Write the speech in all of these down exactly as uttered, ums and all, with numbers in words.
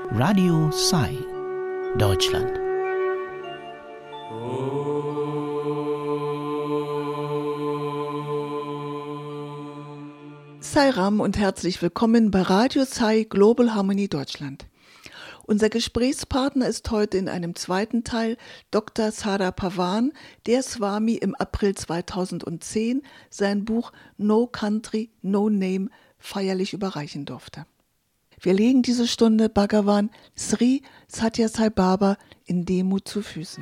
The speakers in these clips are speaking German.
Radio Sai, Deutschland. Sai Ram und herzlich willkommen bei Radio Sai Global Harmony Deutschland. Unser Gesprächspartner ist heute in einem zweiten Teil Doktor Sada Pavan, der Swami im April zweitausendzehn sein Buch No Country, No Name feierlich überreichen durfte. Wir legen diese Stunde Bhagavan Sri Sathya Sai Baba in Demut zu Füßen.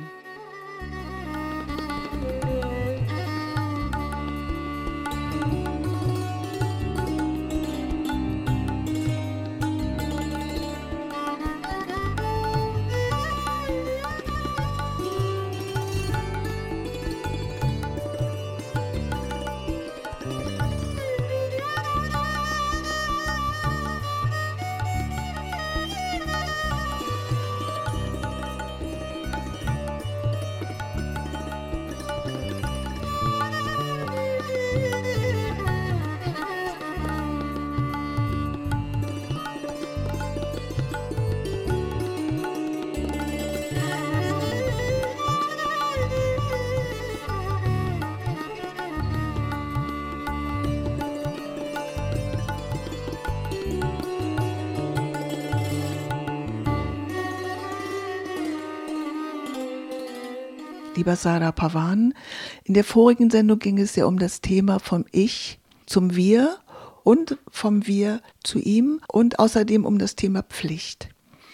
Lieber Sada Pavan, in der vorigen Sendung ging es ja um das Thema vom Ich zum Wir und vom Wir zu ihm und außerdem um das Thema Pflicht.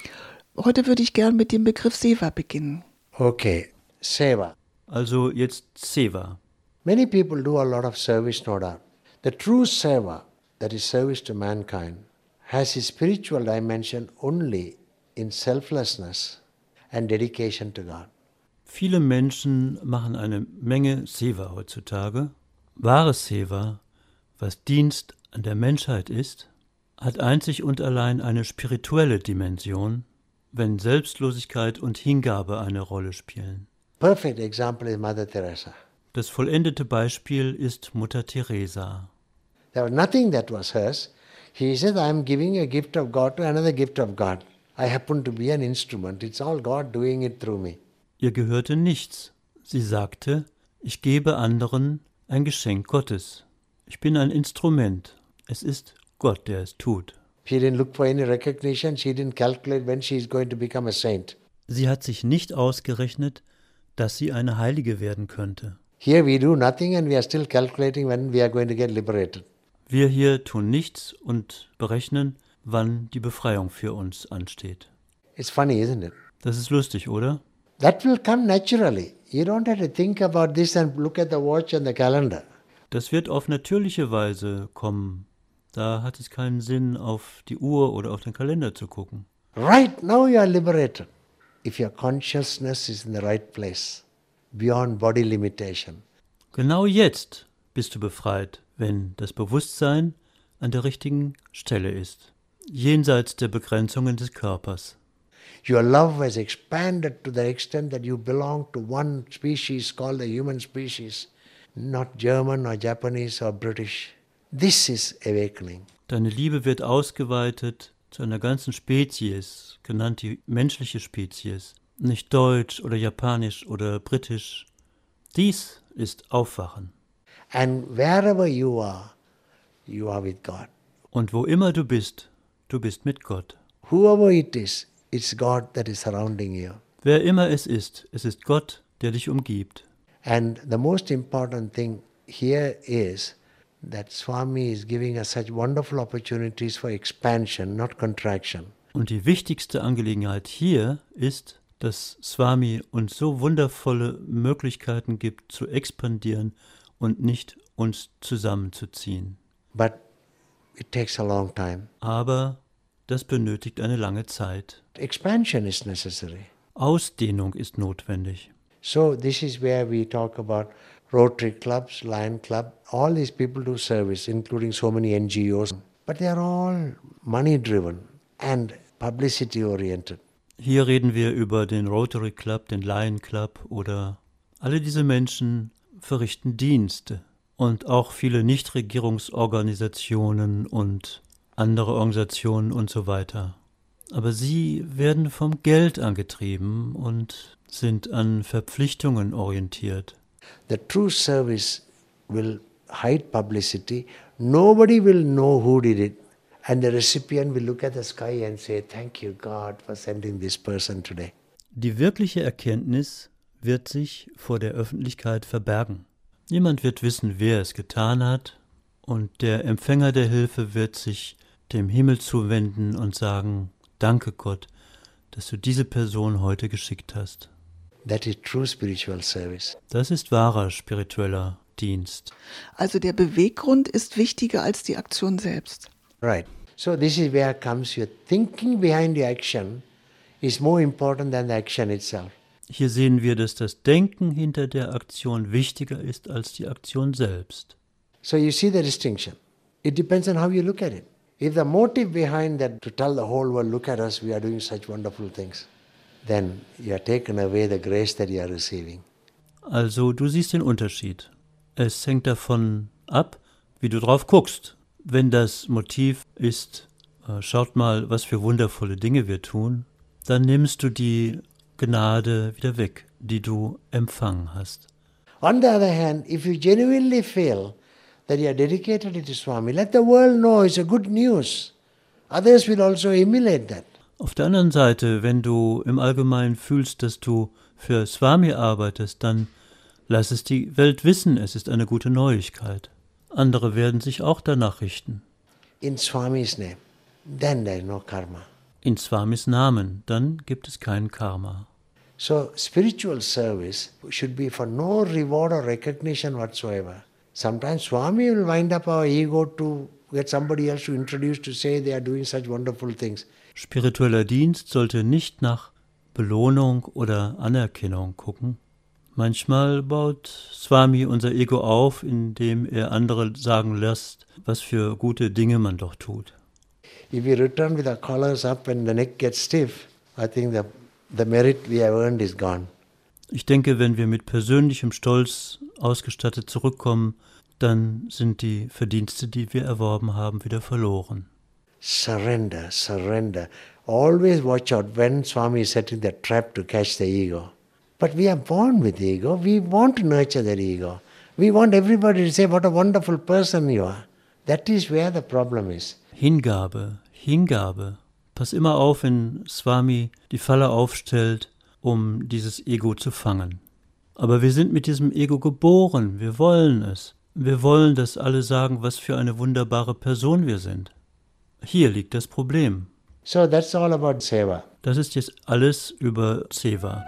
Heute würde ich gern mit dem Begriff Seva beginnen. Okay, Seva. Also jetzt Seva. Many people do a lot of service, no doubt. The true Seva, that is service to mankind, has its spiritual dimension only in selflessness and dedication to God. Viele Menschen machen eine Menge Seva heutzutage. Wahres Seva, was Dienst an der Menschheit ist, hat einzig und allein eine spirituelle Dimension, wenn Selbstlosigkeit und Hingabe eine Rolle spielen. Perfect example is Mother Teresa. Das vollendete Beispiel ist Mutter Teresa. There was nothing that was hers. She said, I am giving a gift of God to another gift of God. I happen to be an instrument. It's all God doing it through me. Ihr gehörte nichts. Sie sagte, ich gebe anderen ein Geschenk Gottes. Ich bin ein Instrument. Es ist Gott, der es tut. She didn't look for any recognition. She didn't calculate when she is going to become a saint. Sie hat sich nicht ausgerechnet, dass sie eine Heilige werden könnte. Here we do nothing and we are still calculating when we are going to get liberated. Wir hier tun nichts und berechnen, wann die Befreiung für uns ansteht. It's funny, isn't it? Das ist lustig, oder? That will come naturally. You don't have to think about this and look at the watch and the calendar. Das wird auf natürliche Weise kommen. Da hat es keinen Sinn, auf die Uhr oder auf den Kalender zu gucken. Right now you are liberated. If your consciousness is in the right place, beyond body limitation. Genau jetzt bist du befreit, wenn das Bewusstsein an der richtigen Stelle ist, jenseits der Begrenzungen des Körpers. Your love has expanded to the extent that you belong to one species called the human species, not German or Japanese or British. This is awakening. Deine Liebe wird ausgeweitet zu einer ganzen Spezies, genannt die menschliche Spezies, nicht deutsch oder japanisch oder britisch. Dies ist Aufwachen. And wherever you are, you are with God. Und wo immer du bist, du bist mit Gott. Whoever it is, it's God that is surrounding you. Wer immer es ist, es ist Gott, der dich umgibt. And the most important thing here is that Swami is giving us such wonderful opportunities for expansion, not contraction. Und die wichtigste Angelegenheit hier ist, dass Swami uns so wundervolle Möglichkeiten gibt, zu expandieren und nicht uns zusammenzuziehen. But it takes a long time. Aber das benötigt eine lange Zeit. Expansion is necessary. Ausdehnung ist notwendig. So this is where we talk about Rotary clubs, Lion Club. All these people do service, including so many N G Os. But they are all money driven and publicity oriented. Hier reden wir über den Rotary Club, den Lion Club oder alle diese Menschen verrichten Dienste. Und auch viele Nichtregierungsorganisationen und andere Organisationen und so weiter. Aber sie werden vom Geld angetrieben und sind an Verpflichtungen orientiert. The true service will hide publicity. Nobody will know who did it. And the recipient will look at the sky and say, thank you, God, for sending this person today. Die wirkliche Erkenntnis wird sich vor der Öffentlichkeit verbergen. Niemand wird wissen, wer es getan hat, und der Empfänger der Hilfe wird sich dem Himmel zuwenden und sagen, danke Gott, dass du diese Person heute geschickt hast. That is true spiritual service. Das ist wahrer spiritueller Dienst. Also der Beweggrund ist wichtiger als die Aktion selbst. Right. So this is where comes your thinking behind the action is more important than the action itself. Hier sehen wir, dass das Denken hinter der Aktion wichtiger ist als die Aktion selbst. So you see the distinction. It depends on how you look at it. If the motive behind that to tell the whole world, look at us, we are doing such wonderful things, then you are taken away the grace that you are receiving. Also du siehst den Unterschied. Es hängt davon ab, wie du drauf guckst. Wenn das Motiv ist, äh, schaut mal, was für wundervolle Dinge wir tun, dann nimmst du die Gnade wieder weg, die du empfangen hast. On the other hand, if you genuinely feel that you are dedicated to Swami, let the world know it's a good news. Others will also emulate that. Auf der anderen Seite, wenn du im Allgemeinen fühlst, dass du für Swami arbeitest, dann lass es die Welt wissen, es ist eine gute Neuigkeit. Andere werden sich auch danach richten. In Swami's name, then there is no karma. In Swamis Namen, dann gibt es kein Karma. So spiritual service should be for no reward or recognition whatsoever. Sometimes Swami will wind up our ego to get somebody else to introduce to say they are doing such wonderful things. Spiritueller Dienst sollte nicht nach Belohnung oder Anerkennung gucken. Manchmal baut Swami unser Ego auf, indem er andere sagen lässt, was für gute Dinge man doch tut. If we return with our collars up and the neck gets stiff, I think the, the merit we have earned is gone. Ich denke, wenn wir mit persönlichem Stolz ausgestattet zurückkommen, dann sind die Verdienste, die wir erworben haben, wieder verloren. Surrender, surrender. Always watch out when Swami is setting the trap to catch the ego. But we are born with ego. We want to nurture that ego. We want everybody to say, what a wonderful person you are. That is where the problem is. Hingabe, Hingabe. Pass immer auf, wenn Swami die Falle aufstellt, um dieses Ego zu fangen. Aber wir sind mit diesem Ego geboren. Wir wollen es. Wir wollen, dass alle sagen, was für eine wunderbare Person wir sind. Hier liegt das Problem. So that's all about Seva. Das ist jetzt alles über Seva.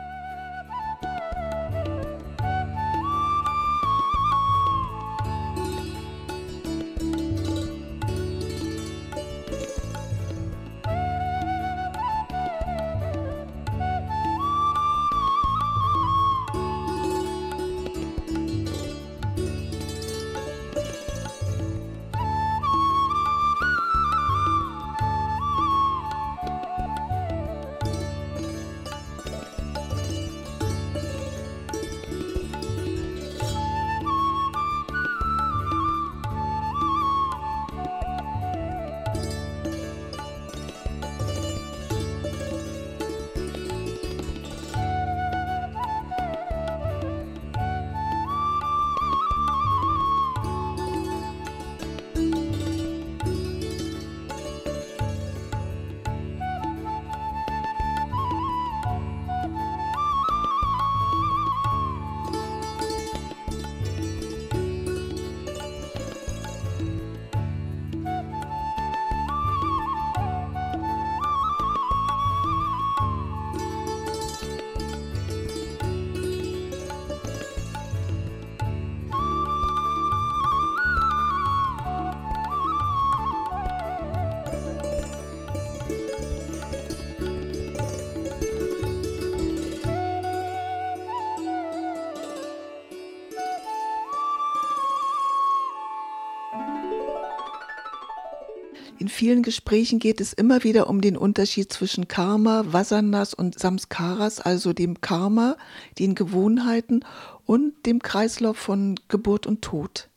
In vielen Gesprächen geht es immer wieder um den Unterschied zwischen Karma, Vasanas und Samskaras, also dem Karma, den Gewohnheiten und dem Kreislauf von Geburt und Tod.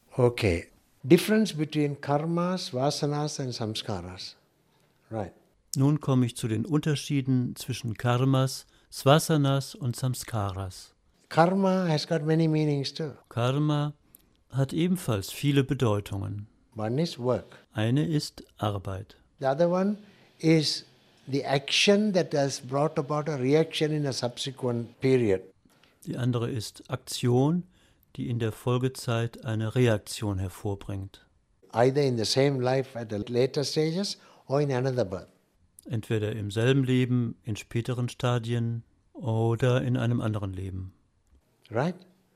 Okay. Difference between karmas, vasanas and samskaras. Right. Nun komme ich zu den Unterschieden zwischen Karmas, Svasanas und Samskaras. Karma has got many meanings too. Karma hat ebenfalls viele Bedeutungen. One is work. Eine ist Arbeit. The other one is the action that has brought about a reaction in a subsequent period. Die andere ist Aktion, die in der Folgezeit eine Reaktion hervorbringt. Either in the same life at the later stages or in another birth. Entweder im selben Leben, in späteren Stadien oder in einem anderen Leben. Right?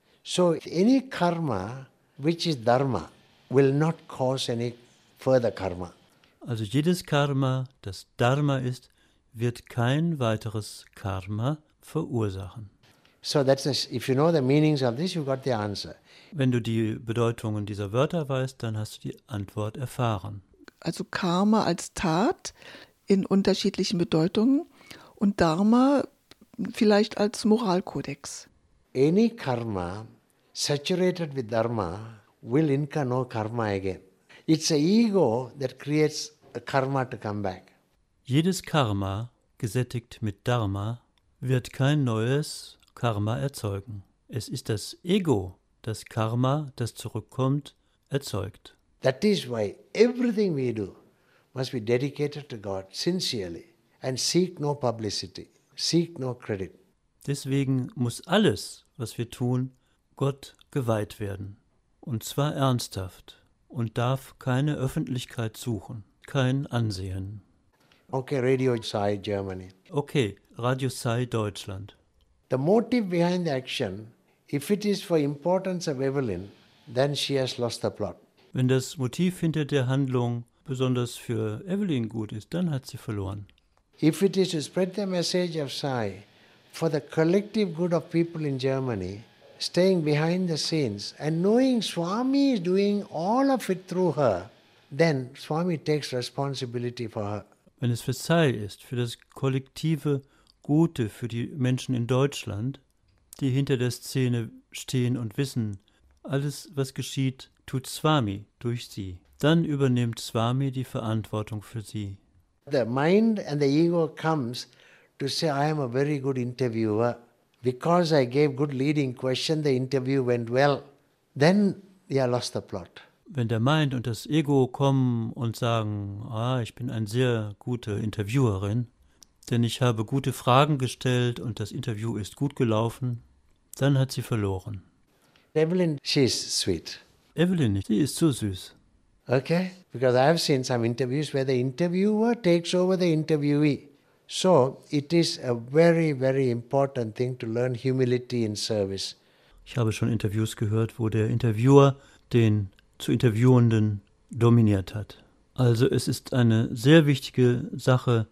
So any karma which is dharma will not cause any further karma. Also jedes Karma, das Dharma ist, wird kein weiteres Karma verursachen. So that's a, if you know the meanings of this, you got the answer. Wenn du die Bedeutungen dieser Wörter weißt, dann hast du die Antwort erfahren. Also Karma als Tat in unterschiedlichen Bedeutungen und Dharma vielleicht als Moralkodex. Any karma saturated with dharma will incur no karma again. It's the ego that creates a karma to come back. Jedes Karma, gesättigt mit Dharma, wird kein neues Karma erzeugen. Es ist das Ego, das Karma, das zurückkommt, erzeugt. That is why everything we do must be dedicated to God sincerely and seek no publicity, seek no credit. Deswegen muss alles, was wir tun, Gott geweiht werden. Und zwar ernsthaft und darf keine Öffentlichkeit suchen, kein Ansehen. Okay, Radio Sai, Germany. Okay, Radio Sai, Deutschland. The motive behind the action, if it is for importance of Evelyn, then she has lost the plot. Wenn das Motiv hinter der Handlung besonders für Evelyn gut ist, dann hat sie verloren. If it is to spread the message of Sai for the collective good of people in Germany, staying behind the scenes and knowing Swami is doing all of it through her, then Swami takes responsibility for her. Wenn es für Sai ist, für das kollektive Gute für die Menschen in Deutschland, die hinter der Szene stehen und wissen, alles, was geschieht, tut Swami durch sie. Dann übernimmt Swami die Verantwortung für sie. The mind and the ego comes to say, I am a very good interviewer. Because I gave good leading question, the interview went well. Then you lost the plot. Wenn der Mind und das Ego kommen und sagen, ah, ich bin eine sehr gute Interviewerin, denn ich habe gute Fragen gestellt und das Interview ist gut gelaufen, dann hat sie verloren. Evelyn, she's sweet. Evelyn nicht, sie ist so süß. Okay? Because I have seen some interviews where the interviewer takes over the interviewee. So it is a very, very important thing to learn humility in service. Ich habe schon Interviews gehört, wo der Interviewer den zu Interviewenden dominiert hat. Also es ist eine sehr wichtige Sache,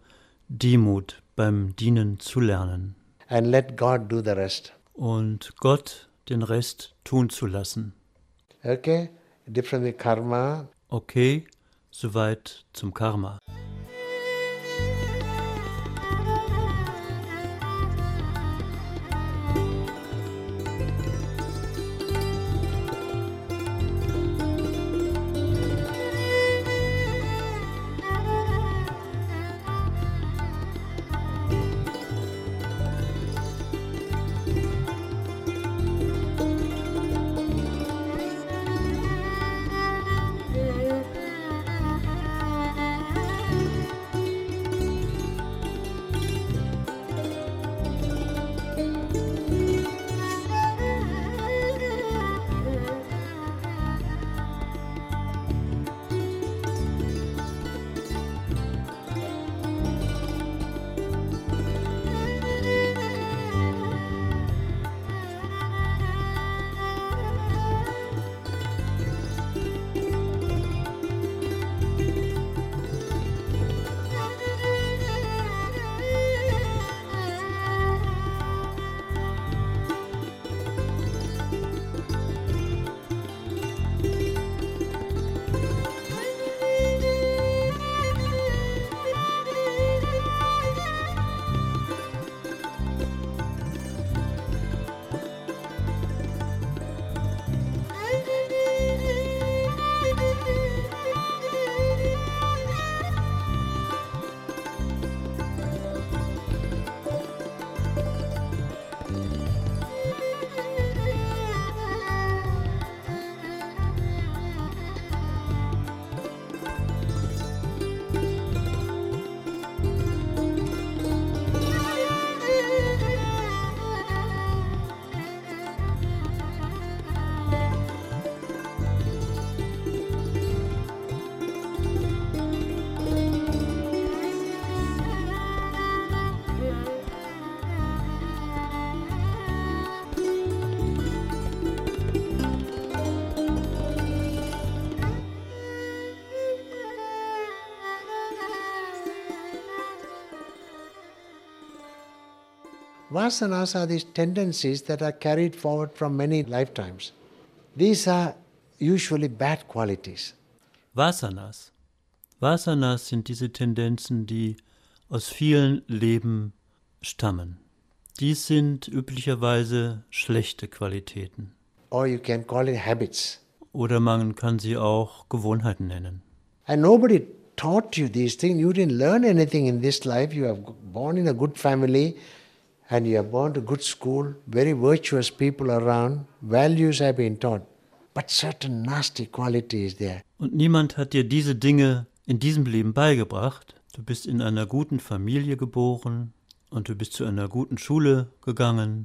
Demut beim Dienen zu lernen. And let God do the rest. Und Gott den Rest tun zu lassen. Okay? Different with karma. Okay, soweit zum Karma. Vasanas are these tendencies that are carried forward from many lifetimes. These are usually bad qualities. Vasanas. Vasanas sind diese Tendenzen, die aus vielen Leben stammen. Dies sind üblicherweise schlechte Qualitäten. Or you can call it habits. Oder man kann sie auch Gewohnheiten nennen. And nobody taught you these things. You didn't learn anything in this life. You are born in a good family and you are born to good school, very virtuous people around. Values have been taught. But certain nasty quality is there. Und niemand hat dir diese Dinge in diesem Leben beigebracht. Du bist in einer guten Familie geboren und du bist zu einer guten Schule gegangen.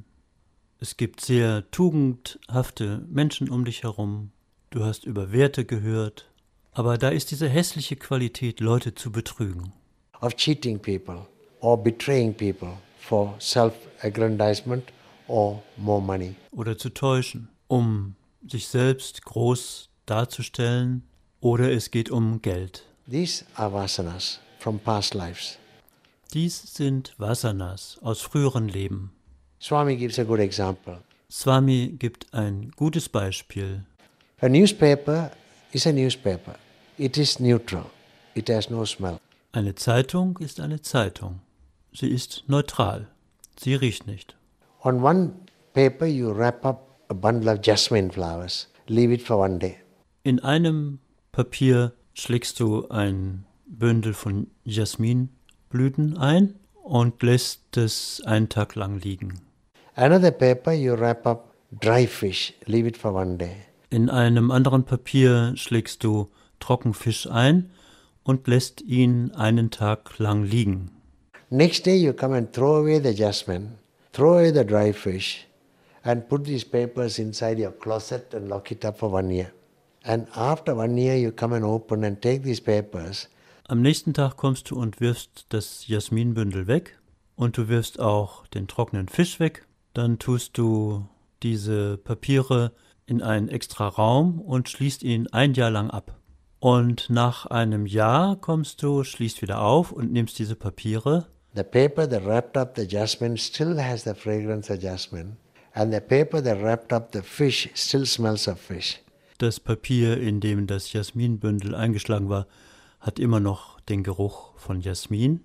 Es gibt sehr tugendhafte Menschen um dich herum. Du hast über Werte gehört. Aber da ist diese hässliche Qualität, Leute zu betrügen. Of cheating people or betraying people for self-aggrandizement or more money. Oder zu täuschen, um sich selbst groß darzustellen, oder es geht um Geld. These are vasanas from past lives. Dies sind Vasanas aus früheren Leben. Swami gives a good example. Swami gibt ein gutes Beispiel. A newspaper is a newspaper. It is neutral. It has no smell. Eine Zeitung ist eine Zeitung. Sie ist neutral. Sie riecht nicht. On one paper you wrap up a bundle of jasmine flowers. Leave it for one day. In einem Papier schlägst du ein Bündel von Jasminblüten ein und lässt es einen Tag lang liegen. Another paper you wrap up dry fish. Leave it for one day. In einem anderen Papier schlägst du Trockenfisch ein und lässt ihn einen Tag lang liegen. Next day you come and throw away the jasmine, throw away the dry fish and put these papers inside your closet and lock it up for one year. And after one year you come and open and take these papers. Am nächsten Tag kommst du und wirfst das Jasminbündel weg und du wirfst auch den trockenen Fisch weg. Dann tust du diese Papiere in einen extra Raum und schließt ihn ein Jahr lang ab. Und nach einem Jahr kommst du, schließt wieder auf und nimmst diese Papiere. The paper that wrapped up the jasmine still has the fragrance of jasmine. And the paper that wrapped up the fish still smells of fish. Das Papier, in dem das Jasminbündel eingeschlagen war, hat immer noch den Geruch von Jasmin.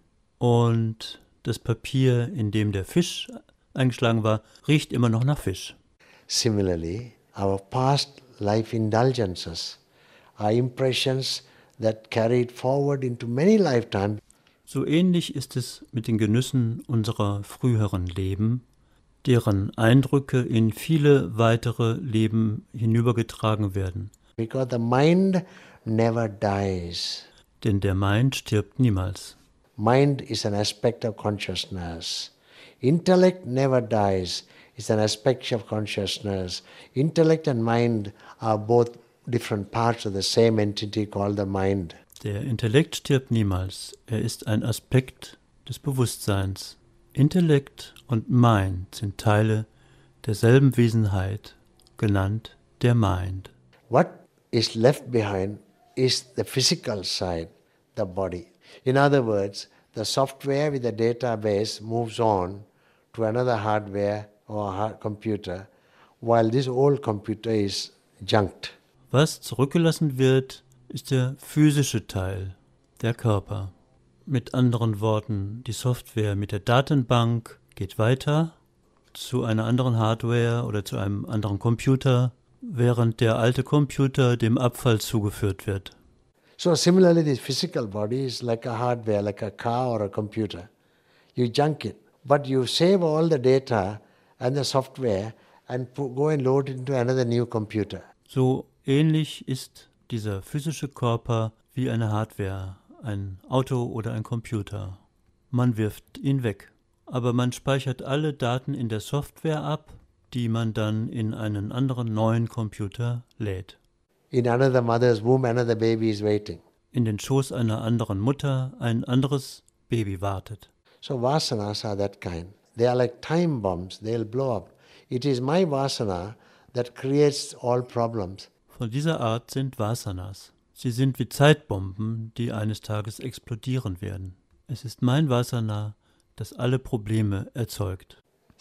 Und das Papier, in dem der Fisch eingeschlagen war, riecht immer noch nach Fisch. Similarly, our past life indulgences are impressions that carried forward into many lifetimes. So ähnlich ist es mit den Genüssen unserer früheren Leben, deren Eindrücke in viele weitere Leben hinübergetragen werden. Because the mind never dies. Denn der Mind stirbt niemals. Mind is an aspect of consciousness. Intellect never dies. It's an aspect of consciousness. Intellect and mind are both different parts of the same entity called the mind. Der Intellekt stirbt niemals. Er ist ein Aspekt des Bewusstseins. Intellekt und Mind sind Teile derselben Wesenheit, genannt der Mind. What is left behind is the physical side, the body. In other words, the software with the database moves on to another hardware or hard computer, while this old computer is junked. Was zurückgelassen wird, ist der physische Teil, der Körper. Mit anderen Worten, die Software mit der Datenbank geht weiter zu einer anderen Hardware oder zu einem anderen Computer, während der alte Computer dem Abfall zugeführt wird. So similarly, this physical body is like a hardware, like a car or a computer. You junk it, but you save all the data and the software and go and load it into another new computer. So ähnlich ist dieser physische Körper wie eine Hardware, ein Auto oder ein Computer. Man wirft ihn weg, aber man speichert alle Daten in der Software ab, die man dann in einen anderen neuen Computer lädt. In another mother's womb, another baby is waiting. In den Schoß einer anderen Mutter ein anderes Baby wartet. So vasanas are that kind. They are like time bombs. They'll blow up. It is my vasana that creates all problems. Von dieser Art sind Vasanas. Sie sind wie Zeitbomben, die eines Tages explodieren werden. Es ist mein Vasana, das alle Probleme erzeugt.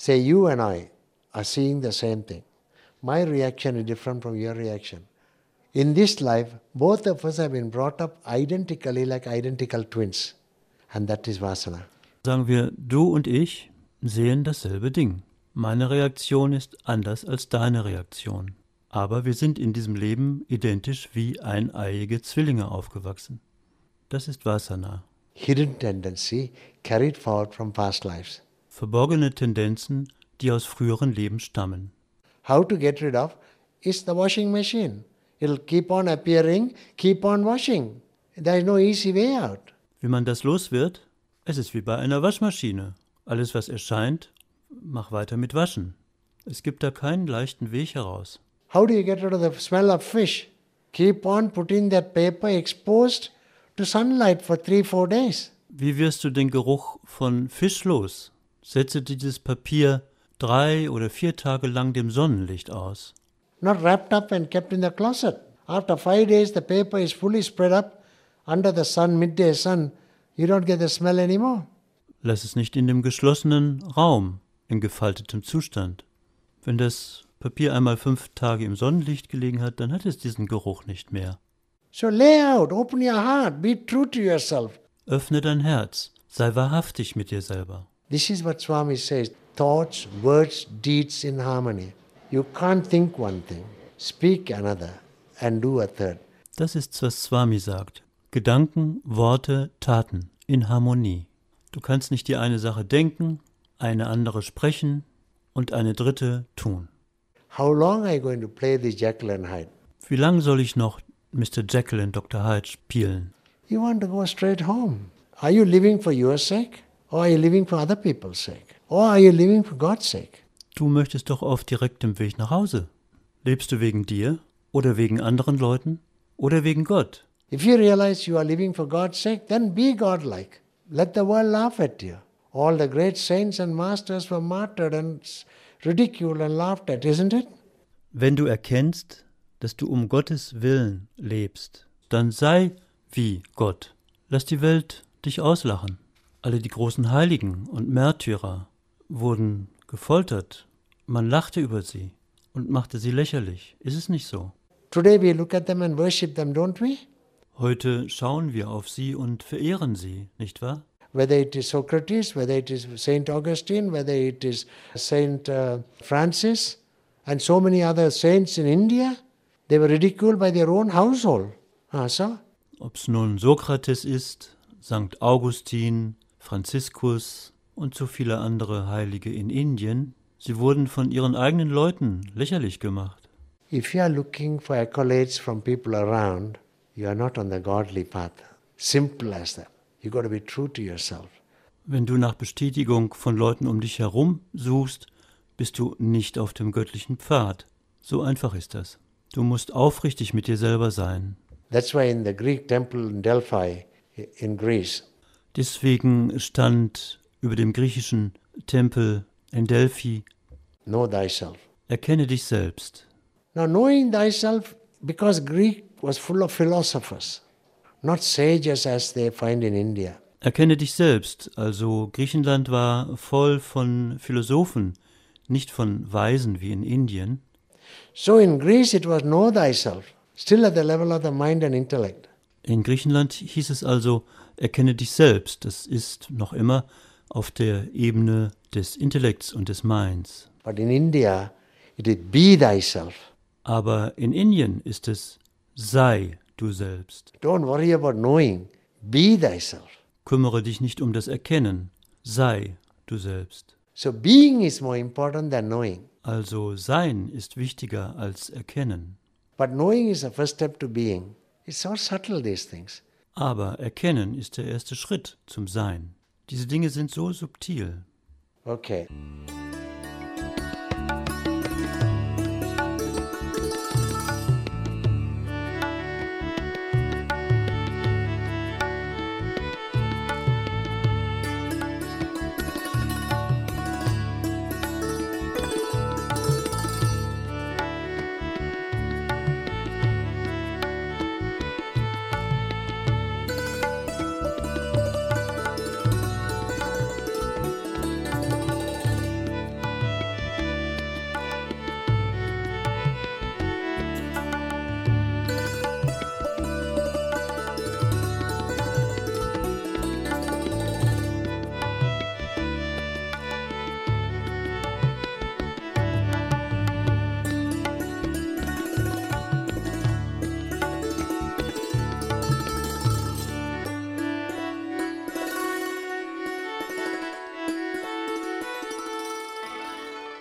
Say you and I are seeing the same thing. My reaction is different from your reaction. In this life, both of us have been brought up identically like identical twins. And that is Vasana. Sagen wir, du und ich sehen dasselbe Ding. Meine Reaktion ist anders als deine Reaktion. Aber wir sind in diesem Leben identisch wie eineiige Zwillinge aufgewachsen. Das ist Vasana. Hidden tendency carried forward from past lives. Verborgene Tendenzen, die aus früheren Leben stammen. How to get rid of is the washing machine. It'll keep on appearing, keep on washing. There is no easy way out. Wie man das los wird? Es ist wie bei einer Waschmaschine. Alles, was erscheint, mach weiter mit Waschen. Es gibt da keinen leichten Weg heraus. How do you get rid of the smell of fish? Keep on putting that paper exposed to sunlight for three, four days. Wie wirst du den Geruch von Fisch los? Setze dieses Papier drei oder vier Tage lang dem Sonnenlicht aus. Not wrapped up and kept in the closet. After five days, the paper is fully spread up under the sun, midday sun. You don't get the smell anymore. Lass es nicht in dem geschlossenen Raum, in gefaltetem Zustand. Wenn das Papier einmal fünf Tage im Sonnenlicht gelegen hat, dann hat es diesen Geruch nicht mehr. So lay out, open your heart, be true to yourself. Öffne dein Herz, sei wahrhaftig mit dir selber. This is what Swami says, thoughts, words, deeds in harmony. You can't think one thing, speak another, and do a third. Das ist, was Swami sagt. Gedanken, Worte, Taten in Harmonie. Du kannst nicht die eine Sache denken, eine andere sprechen und eine dritte tun. How long are you going to play this Jekyll and Hyde? Wie lange soll ich noch Mister Jekyll und Doktor Hyde spielen? You want to go straight home. Are you living for your sake? Or are you living for other people's sake? Or are you living for God's sake? Du möchtest doch auf direktem Weg nach Hause. Lebst du wegen dir oder wegen anderen Leuten oder wegen Gott? If you realize you are living for God's sake, then be godlike. Let the world laugh at you. All the great saints and masters were martyred and ridiculed and laughed at, isn't it? Wenn du erkennst, dass du um Gottes Willen lebst, dann sei wie Gott. Lass die Welt dich auslachen. Alle die großen Heiligen und Märtyrer wurden gefoltert. Man lachte über sie und machte sie lächerlich. Ist es nicht so? Today we look at them and worship them, don't we? Heute schauen wir auf sie und verehren sie, nicht wahr? Whether it is Socrates, whether it is Saint Augustine, whether it is Saint uh, Francis, and so many other saints in India, they were ridiculed by their own household. Ah, so? Ob es nun Sokrates ist, Sankt Augustin, Franziskus und so viele andere Heilige in Indien, sie wurden von ihren eigenen Leuten lächerlich gemacht. If you are looking for accolades from people around, you are not on the godly path. Simple as that. You got to be true to yourself. Wenn du nach Bestätigung von Leuten um dich herum suchst, bist du nicht auf dem göttlichen Pfad. So einfach ist das. Du musst aufrichtig mit dir selber sein. That's why in the Greek temple in Delphi in Greece. Deswegen stand über dem griechischen Tempel in Delphi: Know thyself. Erkenne dich selbst. Now knowing thyself, because Greek was full of philosophers, not sages as they find in India. Erkenne dich selbst, also Griechenland war voll von Philosophen, nicht von Weisen wie in Indien. So in Greece it was know thyself, still at the level of the mind and intellect. In Griechenland hieß es also, erkenne dich selbst, das ist noch immer auf der Ebene des Intellekts und des Minds. But in India it is be thyself. Aber in Indien ist es, sei du selbst. Don't worry about knowing, be thyself. Kümmere dich nicht um das Erkennen, sei du selbst. So being is more important than knowing. Also sein ist wichtiger als Erkennen. But knowing is the first step to being. It's so subtle, these things. Aber Erkennen ist der erste Schritt zum Sein. Diese Dinge sind so subtil. Okay.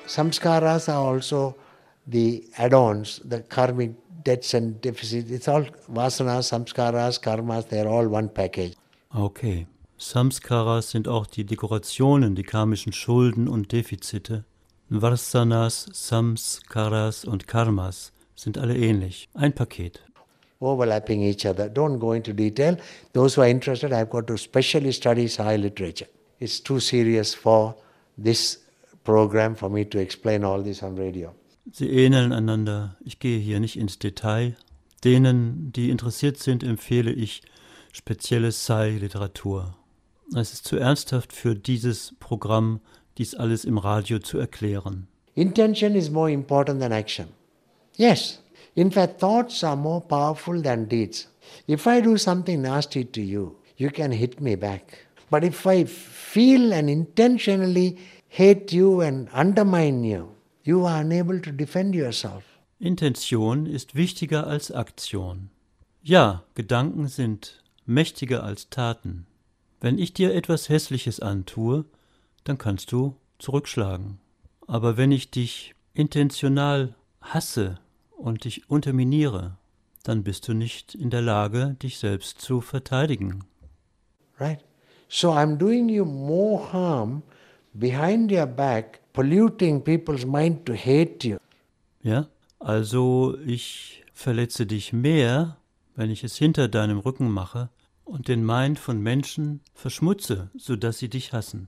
Samskaras are also the add-ons, the karmic debts and deficits. It's all vasanas, samskaras, karmas, they're all one package. Okay. Samskaras sind auch die Dekorationen, die karmischen Schulden und Defizite. Vasanas, Samskaras und Karmas sind alle ähnlich. Ein Paket. Overlapping each other. Don't go into detail. Those who are interested, I've got to specially study Sai literature. It's too serious for this program for me to explain all this on radio. Sie ähneln einander. Ich gehe hier nicht ins Detail. Denen, die interessiert sind, empfehle ich spezielle Sai-Literatur. Es ist zu ernsthaft für dieses Programm, dies alles im Radio zu erklären. Intention is more important than action. Yes. In fact, thoughts are more powerful than deeds. If I do something nasty to you, you can hit me back. But if I feel and intentionally hate you and undermine you, you are unable to defend yourself. Intention ist wichtiger als Aktion. Ja, Gedanken sind mächtiger als Taten. Wenn ich dir etwas Hässliches antue, dann kannst du zurückschlagen. Aber wenn ich dich intentional hasse und dich unterminiere, dann bist du nicht in der Lage, dich selbst zu verteidigen. Right? So I'm doing you more harm behind your back, polluting people's mind to hate you. Ja, also ich verletze dich mehr, wenn ich es hinter deinem Rücken mache und den Mind von Menschen verschmutze, sodass sie dich hassen.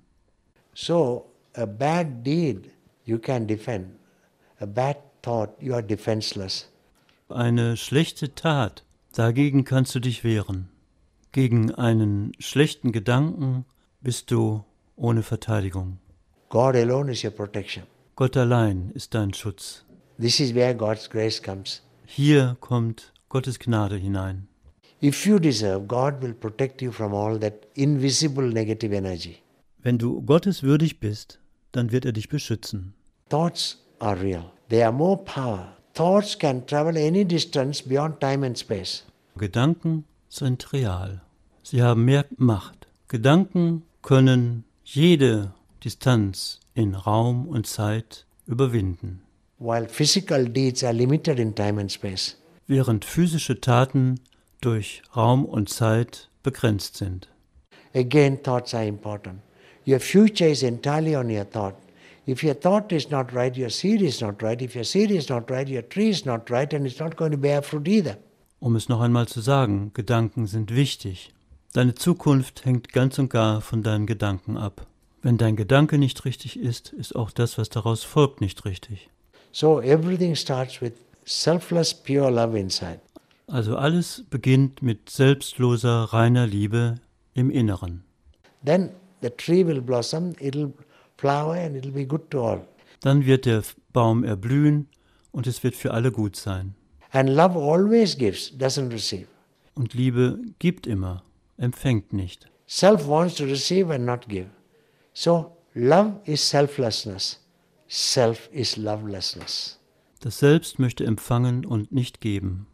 So a bad deed you can defend. A bad thought, you are defenseless. Eine schlechte Tat, dagegen kannst du dich wehren. Gegen einen schlechten Gedanken bist du ohne Verteidigung. God alone is your protection. Gott allein ist dein Schutz. This is where God's grace comes. Hier kommt Gottes Gnade hinein. If you deserve, God will protect you from all that invisible negative energy. Wenn du Gottes würdig bist, dann wird er dich beschützen. Thoughts are real. They are more power. Thoughts can travel any distance beyond time and space. Gedanken sind real. Sie haben mehr Macht. Gedanken können jede Distanz in Raum und Zeit überwinden. While physical deeds are limited in time and space. Während physische Taten durch Raum und Zeit begrenzt sind. Again, thoughts are important. Your future is entirely on your thought. If your thought is not right, your seed is not right. If your seed is not right, your tree is not right, and it's not going to bear fruit either. Um es noch einmal zu sagen, Gedanken sind wichtig. Deine Zukunft hängt ganz und gar von deinen Gedanken ab. Wenn dein Gedanke nicht richtig ist, ist auch das, was daraus folgt, nicht richtig. So everything starts with selfless, pure love inside. Also alles beginnt mit selbstloser, reiner Liebe im Inneren. Then the tree will blossom, it'll flower and it'll be good to all. Dann wird der Baum erblühen und es wird für alle gut sein. And love always gives, doesn't receive. Und Liebe gibt immer, empfängt nicht. Self wants to receive and not give. So love is selflessness. Self is lovelessness. Das Selbst möchte empfangen und nicht geben.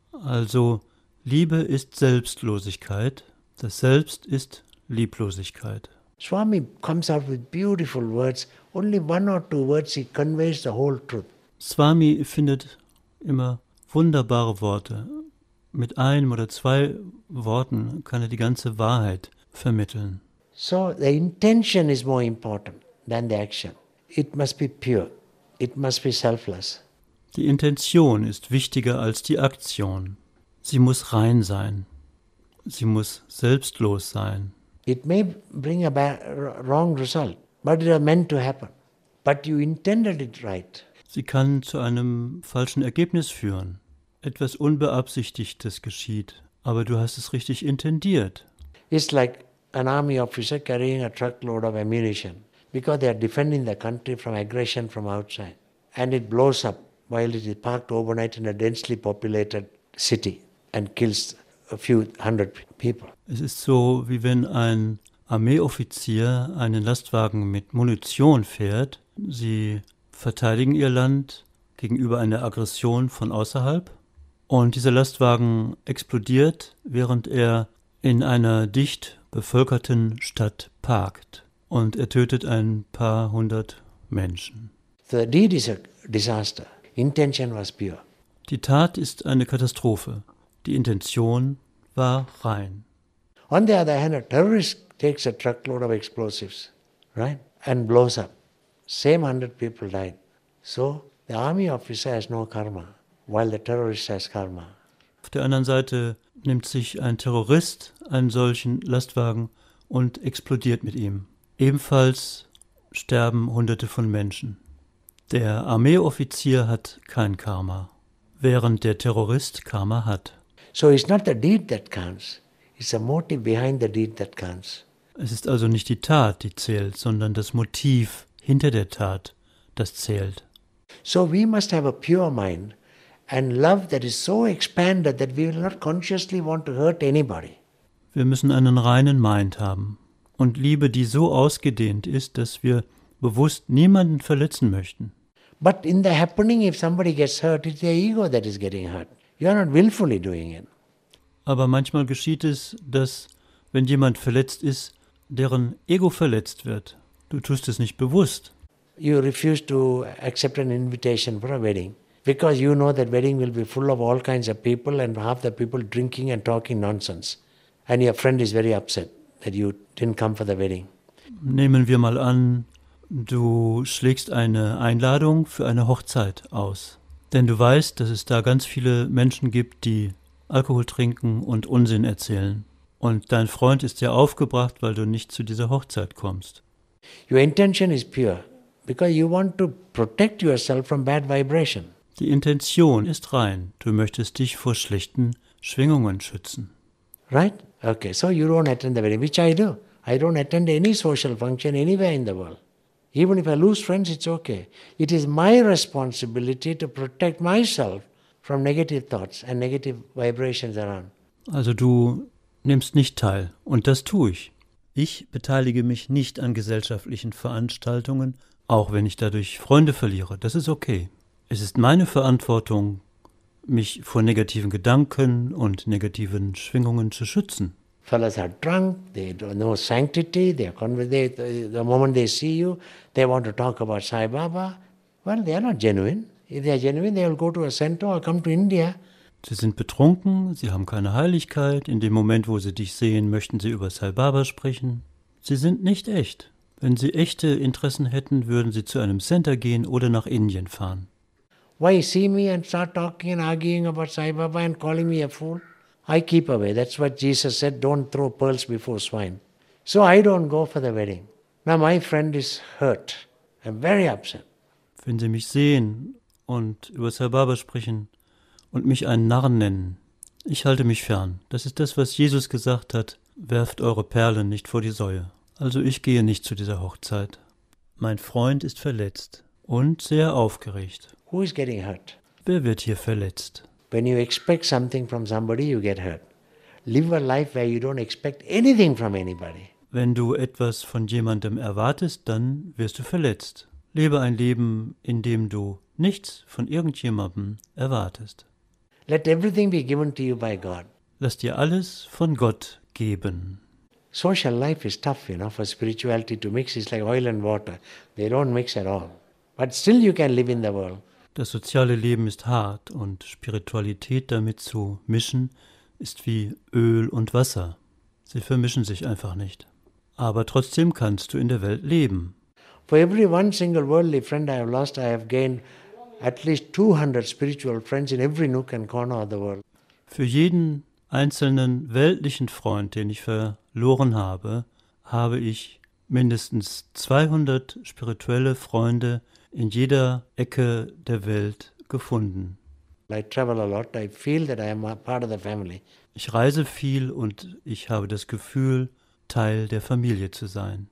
Also Liebe ist Selbstlosigkeit, das Selbst ist Lieblosigkeit. Swami comes out with beautiful words. Only one or two words he conveys the whole truth. Swami findet immer wunderbare Worte. Mit einem oder zwei Worten kann er die ganze Wahrheit vermitteln. So the intention is more important than the action. It must be pure. It must be selfless. Die Intention ist wichtiger als die Aktion. Sie muss rein sein. Sie muss selbstlos sein. It may bring a bad, wrong result, but it was meant to happen. But you intended it right. Sie kann zu einem falschen Ergebnis führen. Etwas Unbeabsichtigtes geschieht, aber du hast es richtig intendiert. It's like an army officer carrying a truckload of ammunition because they are defending the country from aggression from outside. And it blows up while it is parked overnight in a densely populated city and kills a few hundred people. Es ist so, wie wenn ein Armeeoffizier einen Lastwagen mit Munition fährt. Sie verteidigen ihr Land gegenüber einer Aggression von außerhalb. Und dieser Lastwagen explodiert, während er in einer dicht bevölkerten Stadt parkt. Und er tötet ein paar hundert Menschen. The deed is a disaster. Intention was pure. Die Tat ist eine Katastrophe. Die Intention war rein. On the other hand, a terrorist takes a truckload of explosives, right, and blows up. Same hundred people died. So the army officer has no karma, while the terrorist has karma. Auf der anderen Seite nimmt sich ein Terrorist einen solchen Lastwagen und explodiert mit ihm. Ebenfalls sterben Hunderte von Menschen. Der Armeeoffizier hat kein Karma, während der Terrorist Karma hat. So it's not the deed that counts, it's the motive behind the deed that counts. Es ist also nicht die Tat, die zählt, sondern das Motiv hinter der Tat, das zählt. So we must have a pure mind and love that is so expanded that we will not consciously want to hurt anybody. Wir müssen einen reinen Mind haben und Liebe, die so ausgedehnt ist, dass wir bewusst niemanden verletzen möchten. But in the happening, if somebody gets hurt, it's their ego that is getting hurt. You are not willfully doing it. Aber manchmal geschieht es, dass, wenn jemand verletzt ist, deren Ego verletzt wird. Du tust es nicht bewusst. You refuse to accept an invitation for a wedding because you know that wedding will be full of all kinds of people and half the people drinking and talking nonsense. And your friend is very upset that you didn't come for the wedding. Nehmen wir mal an, du schlägst eine Einladung für eine Hochzeit aus. Denn du weißt, dass es da ganz viele Menschen gibt, die Alkohol trinken und Unsinn erzählen. Und dein Freund ist sehr aufgebracht, weil du nicht zu dieser Hochzeit kommst. Your intention is pure because you want to protect yourself from bad vibration. Die Intention ist rein. Du möchtest dich vor schlechten Schwingungen schützen. Right? Okay, so you don't attend the wedding, which I do. I don't attend any social function anywhere in the world. Even if I lose friends, it's okay. It is my responsibility to protect myself from negative thoughts and negative vibrations around. Also du nimmst nicht teil. Und das tue ich. Ich beteilige mich nicht an gesellschaftlichen Veranstaltungen, auch wenn ich dadurch Freunde verliere. Das ist okay. Es ist meine Verantwortung, mich vor negativen Gedanken und negativen Schwingungen zu schützen. Fellows are drunk, they don't know sanctity, they are they, the moment they see you, they want to talk about Sai Baba. Well, they are not genuine. If they are genuine, they will go to a center or come to India. Sie sind betrunken, sie haben keine Heiligkeit. In dem Moment, wo sie dich sehen, möchten sie über Sai Baba sprechen. Sie sind nicht echt. Wenn sie echte Interessen hätten, würden sie zu einem Center gehen oder nach Indien fahren. Why see me and start talking and arguing about Sai Baba and calling me a fool? I keep away. That's what Jesus said, don't throw pearls before swine. So I don't go for the wedding. Now my friend is hurt. I'm very upset. Wenn sie mich sehen und über Sai Baba sprechen und mich einen Narren nennen, ich halte mich fern. Das ist das, was Jesus gesagt hat, werft eure Perlen nicht vor die Säue. Also ich gehe nicht zu dieser Hochzeit. Mein Freund ist verletzt und sehr aufgeregt. Who is getting hurt? Wer wird hier verletzt? When you expect something from somebody, you get hurt. Live a life where you don't expect anything from anybody. Wenn du etwas von jemandem erwartest, dann wirst du verletzt. Lebe ein Leben, in dem du nichts von irgendjemandem erwartest. Let everything be given to you by God. Lass dir alles von Gott geben. Social life is tough, you know, for spirituality to mix. It's like oil and water. They don't mix at all. But still you can live in the world. Das soziale Leben ist hart und Spiritualität damit zu mischen, ist wie Öl und Wasser. Sie vermischen sich einfach nicht. Aber trotzdem kannst du in der Welt leben. For every one single worldly friend I have lost, I have gained at least two hundred spiritual friends in every nook and corner of the world. Für jeden einzelnen weltlichen Freund, den ich verloren habe, habe ich mindestens zweihundert spirituelle Freunde in jeder Ecke der Welt gefunden. I travel a lot. I feel that I am a part of the family. Ich reise viel und ich habe das Gefühl, Teil der Familie zu sein.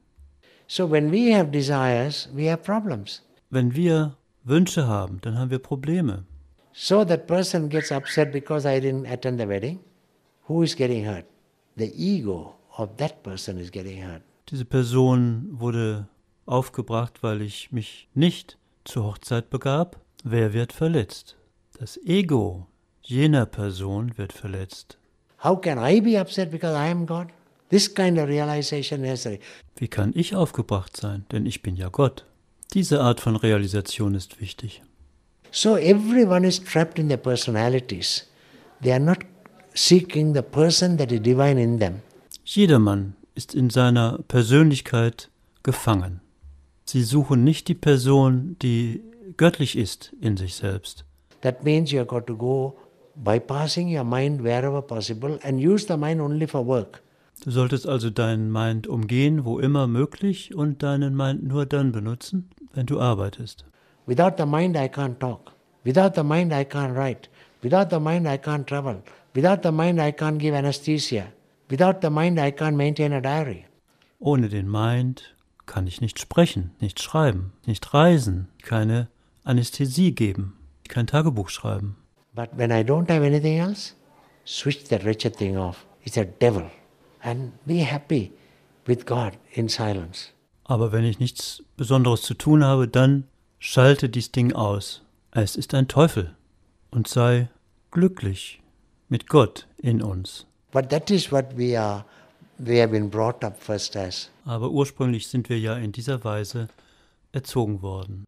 So when we have desires, we have problems. Wenn wir Wünsche haben, dann haben wir Probleme. So that person gets upset because I didn't attend the wedding. Who is getting hurt? The ego of that person is getting hurt. Diese Person wurde aufgebracht, weil ich mich nicht zur Hochzeit begab. Wer wird verletzt? Das Ego jener Person wird verletzt. How can I be upset because I am God? This kind of realization necessary. Wie kann ich aufgebracht sein? Denn ich bin ja Gott. Diese Art von Realisation ist wichtig. So everyone is trapped in their personalities. They are not seeking the person that is divine in them. Jedermann ist in seiner Persönlichkeit gefangen. Sie suchen nicht die Person, die göttlich ist in sich selbst. That means you have got to go bypassing your mind wherever possible and use the mind only for work. Du solltest also deinen Mind umgehen, wo immer möglich, und deinen Mind nur dann benutzen, wenn du arbeitest. Without the mind I can't talk. Without the mind I can't write. Without the mind I can't travel. Without the mind I can't give anesthesia. Without the mind I can't maintain a diary. Ohne den Mind kann ich nicht sprechen, nicht schreiben, nicht reisen, keine Anästhesie geben, kein Tagebuch schreiben. But when I don't have anything else, switch that wretched thing off. It's a devil. And be happy with God in silence. Aber wenn ich nichts Besonderes zu tun habe, dann schalte dies Ding aus. Es ist ein Teufel. Und sei glücklich mit Gott in uns. But that is what we are, we have been brought up first as. Aber ursprünglich sind wir ja in dieser Weise erzogen worden.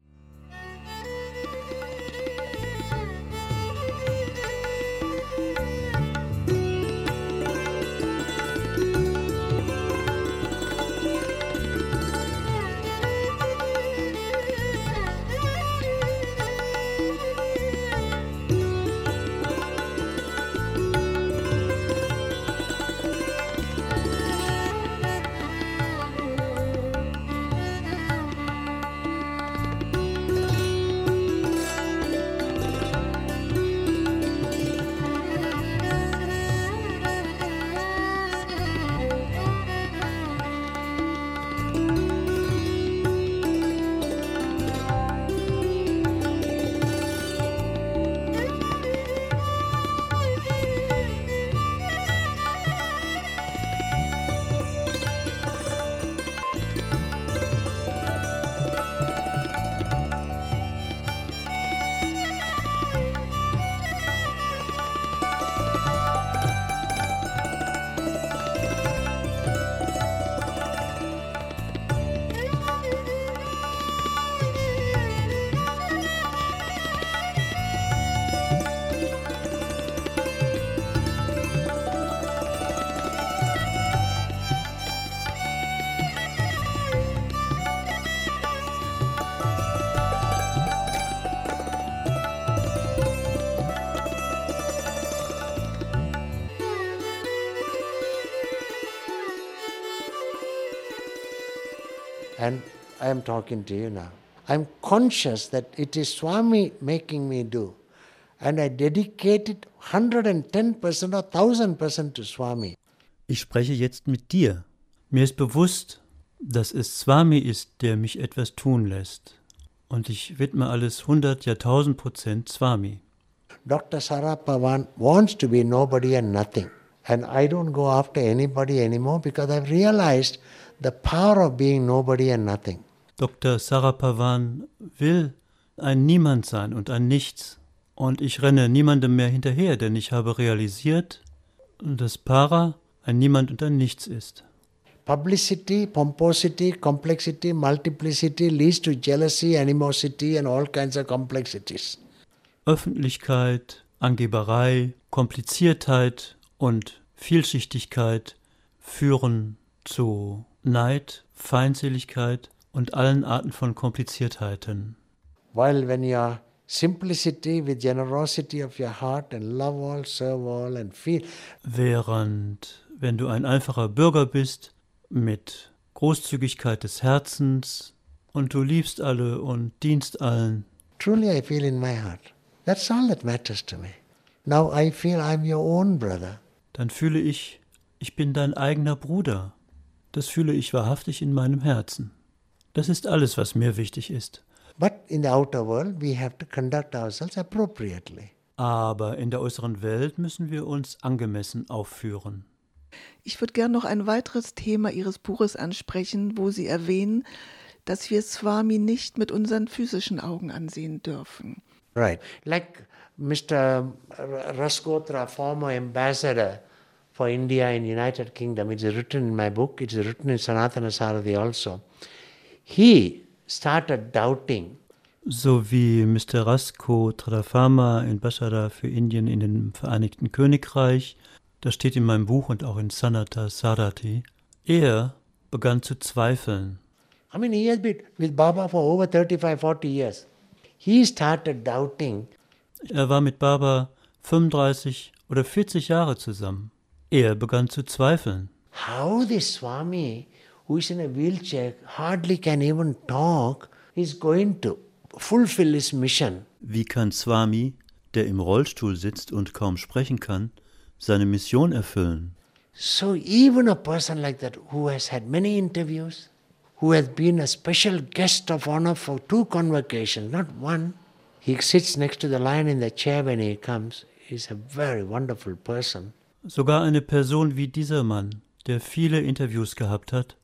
And I am talking to you now. I am conscious that it is Swami making me do. And I dedicated one hundred ten percent or one thousand percent to Swami. Ich spreche jetzt mit dir. Mir ist bewusst, dass es Swami ist, der mich etwas tun lässt. Und ich widme alles hundert, ja tausend Prozent Swami. Doctor Sarah Pavan wants to be nobody and nothing. And I don't go after anybody anymore because I've realized the power of being nobody and nothing. Doktor Saravapavan will ein Niemand sein und ein Nichts. Und ich renne niemandem mehr hinterher, denn ich habe realisiert, dass Para ein Niemand und ein Nichts ist. Publicity, pomposity, complexity, multiplicity leads to jealousy, animosity and all kinds of complexities. Öffentlichkeit, Angeberei, Kompliziertheit und Vielschichtigkeit führen zu Neid, Feindseligkeit und allen Arten von Kompliziertheiten. While when your simplicity with generosity of your heart and love all, serve all and feel. Während, wenn du ein einfacher Bürger bist, mit Großzügigkeit des Herzens und du liebst alle und dienst allen. Truly I feel in my heart. That's all that matters to me. Now I feel I'm your own brother. Dann fühle ich, ich bin dein eigener Bruder. Das fühle ich wahrhaftig in meinem Herzen. Das ist alles, was mir wichtig ist. But in the outer world we have to conduct ourselves appropriately. Aber in der äußeren Welt müssen wir uns angemessen aufführen. Ich würde gerne noch ein weiteres Thema Ihres Buches ansprechen, wo Sie erwähnen, dass wir Swami nicht mit unseren physischen Augen ansehen dürfen. Right. Like Mister Rasgotra, former ambassador for India in United Kingdom, it's written in my book, it's written in Sanatana Sarathi also. He started doubting. So wie Mister Rasko Tradafama in Bashara für Indien in dem Vereinigten Königreich, das steht in meinem Buch und auch in Sanata Sarati, er begann zu zweifeln. I mean, he has been with Baba for over thirty-five, forty years. He started doubting. Er war mit Baba fünfunddreißig oder vierzig Jahre zusammen. Er begann zu zweifeln. How this Swami, who is in a wheelchair, hardly can even talk, is going to fulfill his mission. Wie kann Swami, der im Rollstuhl sitzt und kaum sprechen kann, seine Mission erfüllen? So even a person like that who has had many interviews, who has been a special guest of honor for two convocations, not one, he sits next to the lion in the chair when he comes. He's a very wonderful person. Sogar eine Person wie dieser Mann, der viele Interviews gehabt hat,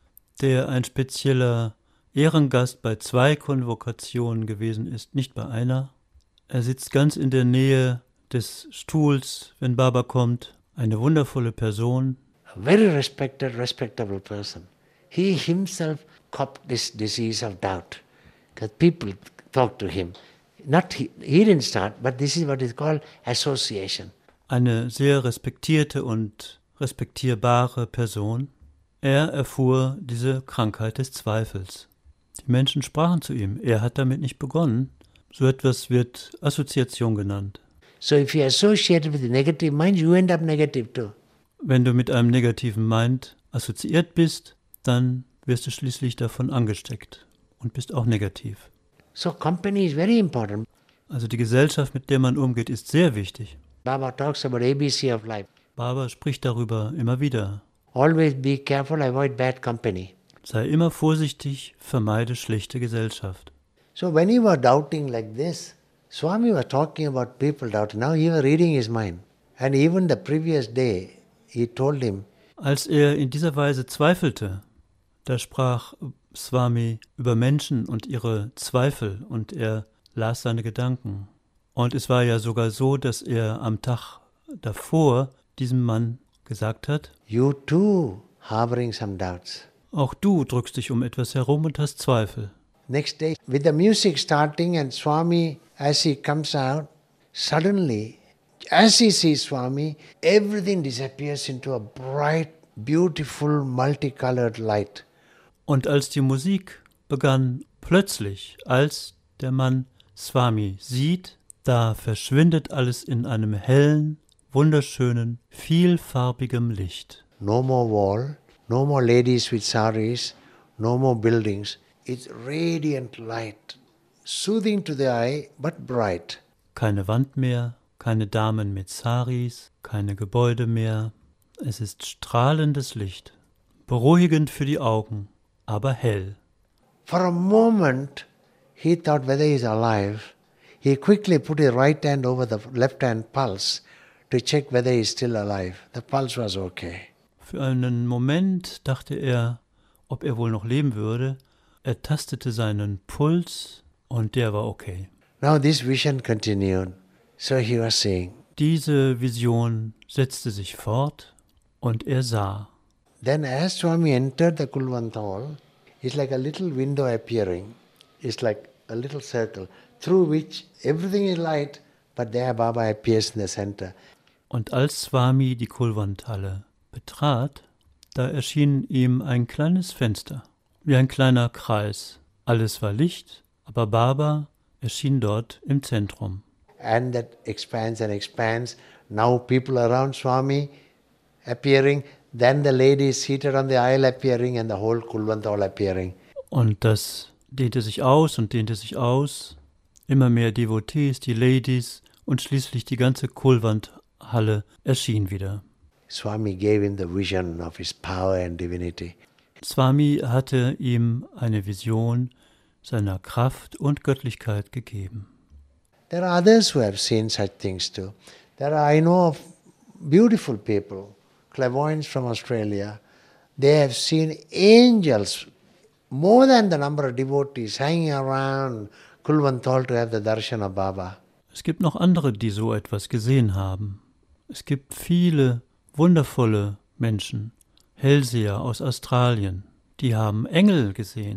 der ein spezieller Ehrengast bei zwei Konvokationen gewesen ist, nicht bei einer. Er sitzt ganz in der Nähe des Stuhls, wenn Baba kommt. Eine wundervolle Person. A very respected, respectable person. He himself copped this disease of doubt. Because people talk to him. Not he, he didn't start, but this is what is called association. Eine sehr respektierte und respektierbare Person. Er erfuhr diese Krankheit des Zweifels. Die Menschen sprachen zu ihm. Er hat damit nicht begonnen. So etwas wird Assoziation genannt. So if you associate with negative mind, you end up negative too. Wenn du mit einem negativen Mind assoziiert bist, dann wirst du schließlich davon angesteckt und bist auch negativ. So company is very important. Also die Gesellschaft, mit der man umgeht, ist sehr wichtig. Baba talks about A B C of life. Baba spricht darüber immer wieder. Always be careful, avoid bad company. Sei immer vorsichtig, vermeide schlechte Gesellschaft. So when he was doubting like this, Swami was talking about people doubting. Now he was reading his mind. And even the previous day, he told him, als er in dieser Weise zweifelte, da sprach Swami über Menschen und ihre Zweifel und er las seine Gedanken. Und es war ja sogar so, dass er am Tag davor diesem Mann gesagt hat, you too harboring some doubts. Auch du drückst dich um etwas herum und hast Zweifel. Next day, with the music starting and Swami, as he comes out, suddenly, as he sees Swami, everything disappears into a bright, beautiful, multicolored light. Und als die Musik begann, plötzlich, als der Mann Swami sieht, da verschwindet alles in einem hellen, wunderschönen, vielfarbigem Licht. No more wall, no more ladies with saris, no more buildings. It's radiant light, soothing to the eye, but bright. Keine Wand mehr, keine Damen mit Saris, keine Gebäude mehr. Es ist strahlendes Licht, beruhigend für die Augen, aber hell. For a moment, he thought whether he is alive. He quickly put his right hand over the left hand pulse to check whether he is still alive. The pulse was okay. Für einen Moment dachte er, ob er wohl noch leben würde. Er tastete seinen Puls und der war okay. Now this vision continued. So he was saying. Diese Vision setzte sich fort und er sah. Then as Swami entered the Kulwant hall, it's like a little window appearing. It's like a little circle through which everything is light, but there Baba appears in the center. Und als Swami die Kulwant-Halle betrat, da erschien ihm ein kleines Fenster, wie ein kleiner Kreis. Alles war Licht, aber Baba erschien dort im Zentrum. And that expands and expands. Now people around Swami appearing, then the ladies seated on the aisle appearing and the whole Kulwant hall appearing. Und das dehnte sich aus und dehnte sich aus. Immer mehr Devotees, die Ladies und schließlich die ganze Kulwant-Halle erschien wieder. Swami gave him the vision of his power and divinity. Swami hatte ihm eine Vision seiner Kraft und Göttlichkeit gegeben. There are others who have seen such things too. There are, I know of beautiful people, clairvoyants from Australia. They have seen angels, more than the number of devotees, hanging around Kulwant hall to have the darshan of Baba. Es gibt noch andere, die so etwas gesehen haben. Es gibt viele wundervolle Menschen, Hellseher aus Australien, die haben Engel gesehen,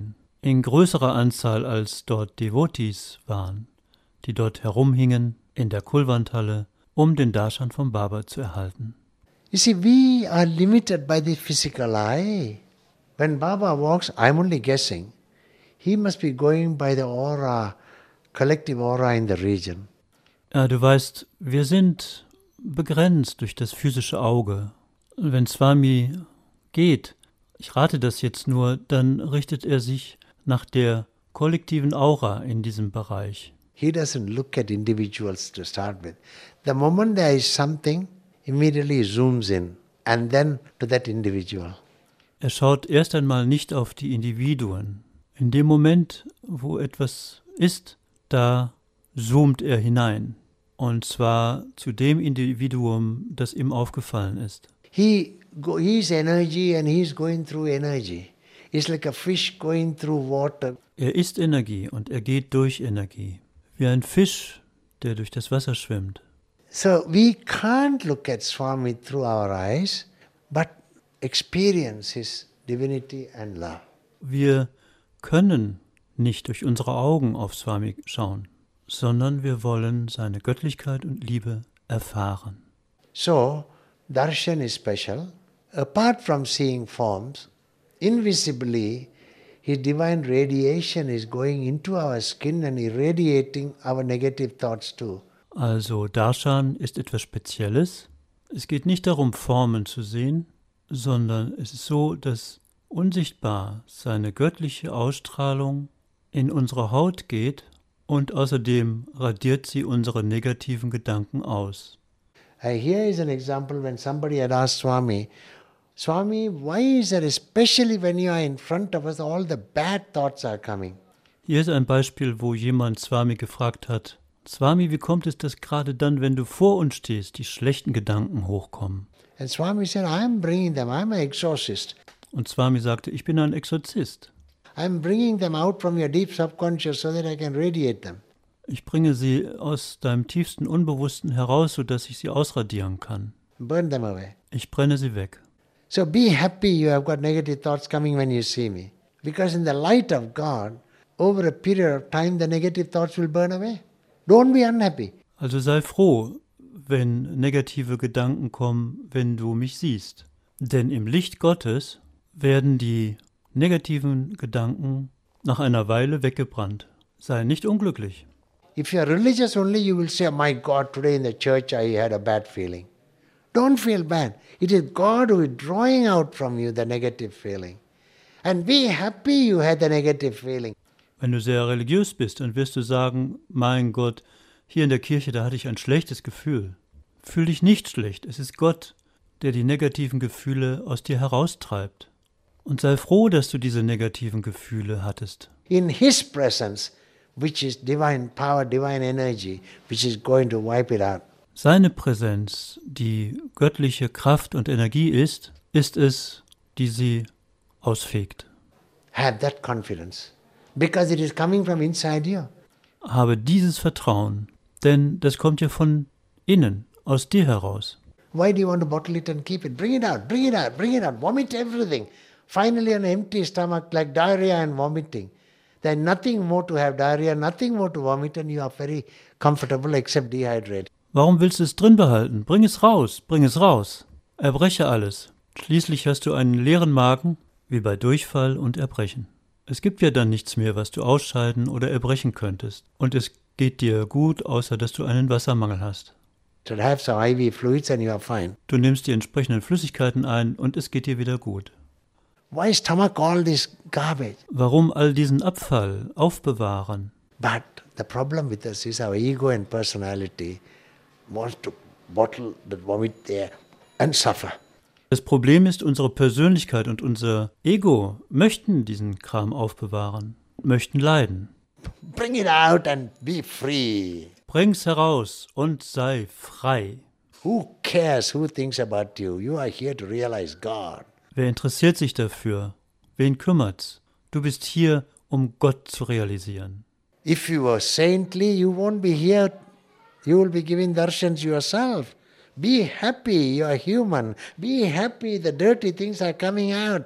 in größerer Anzahl als dort Devotees waren, die dort herumhingen in der Kulwanthalle, um den Darshan vom Baba zu erhalten. You see, we are limited by the physical eye. When Baba walks, I'm only guessing, he must be going by the aura, collective aura in the region. Ja, du weißt, wir sind begrenzt durch das physische Auge. Und wenn Swami geht, ich rate das jetzt nur, dann richtet er sich nach der kollektiven Aura in diesem Bereich. He doesn't look at individuals to start with. The moment there is something, immediately zooms in and then to that individual. Er schaut erst einmal nicht auf die Individuen. In dem Moment, wo etwas ist, da zoomt er hinein. Und zwar zu dem Individuum, das ihm aufgefallen ist. He go, he's energy and he's going through energy. It's like a fish going through water. Er ist Energie und er geht durch Energie. Wie ein Fisch, der durch das Wasser schwimmt. So we can't look at Swami through our eyes, but experience his divinity and love. Wir können nicht durch unsere Augen auf Swami schauen, sondern wir wollen seine Göttlichkeit und Liebe erfahren. So, darshan is special. Apart from seeing forms, invisibly, his divine radiation is going into our skin and irradiating our negative thoughts too. Also Darshan ist etwas Spezielles. Es geht nicht darum, Formen zu sehen, sondern es ist so, dass unsichtbar seine göttliche Ausstrahlung in unsere Haut geht und außerdem radiert sie unsere negativen Gedanken aus. Uh, here is an example when somebody had asked Swami, Swami, why is it especially when you are in front of us all the bad thoughts are coming? Hier ist ein Beispiel, wo jemand Swami gefragt hat, Swami, wie kommt es, dass gerade dann, wenn du vor uns stehst, die schlechten Gedanken hochkommen? And Swami said, I'm bringing them, I'm an exorcist. Und Swami sagte, ich bin ein Exorzist. I'm bringing them out from your deep subconscious so that I can radiate them. Ich bringe sie aus deinem tiefsten Unbewussten heraus, sodass ich sie ausradieren kann. Burn them away. Ich brenne sie weg. So be happy you have got negative thoughts coming when you see me. Because in the light of God, over a period of time, the negative thoughts will burn away. Don't be unhappy. Also sei froh, wenn negative Gedanken kommen, wenn du mich siehst. Denn im Licht Gottes werden die negativen Gedanken nach einer Weile weggebrannt. Sei nicht unglücklich. If you are religious only, you will say, my God, today in the church I had a bad feeling. Don't feel bad. It is God who is drawing out from you the negative feeling. And be happy you had the negative feeling. Wenn du sehr religiös bist, dann wirst du sagen, mein Gott, hier in der Kirche, da hatte ich ein schlechtes Gefühl. Fühl dich nicht schlecht. Es ist Gott, der die negativen Gefühle aus dir heraustreibt. Und sei froh, dass du diese negativen Gefühle hattest. In His presence, which is divine power, divine energy, which is going to wipe it out. Seine Präsenz, die göttliche Kraft und Energie ist, ist es, die sie ausfegt. Have that confidence, because it is coming from inside you. Habe dieses Vertrauen, denn das kommt ja von innen, aus dir heraus. Why do you want to bottle it and keep it? Bring it out, bring it out, bring it out, vomit everything. Finally an empty stomach like diarrhea and vomiting. There's nothing more to have diarrhea, nothing more to vomit and you are very comfortable except dehydrated. Warum willst du es drin behalten? Bring es raus, bring es raus. Erbreche alles. Schließlich hast du einen leeren Magen, wie bei Durchfall und Erbrechen. Es gibt ja dann nichts mehr, was du ausscheiden oder erbrechen könntest. Und es geht dir gut, außer dass du einen Wassermangel hast. So have some I V fluids and you are fine. Du nimmst die entsprechenden Flüssigkeiten ein und es geht dir wieder gut. Why stomach all this garbage? Warum all diesen Abfall aufbewahren? But the problem with us is our ego and personality wants to bottle the vomit there and suffer. Das Problem ist, unsere Persönlichkeit und unser Ego möchten diesen Kram aufbewahren, möchten leiden. Bring it out and be free. Bring's heraus und sei frei. Who cares who thinks about you? You are here to realize God. Wer interessiert sich dafür? Wen kümmert's? Du bist hier, um Gott zu realisieren. If you are saintly, you won't be here. You will be giving darshans yourself. Be happy, you are human. Be happy, the dirty things are coming out.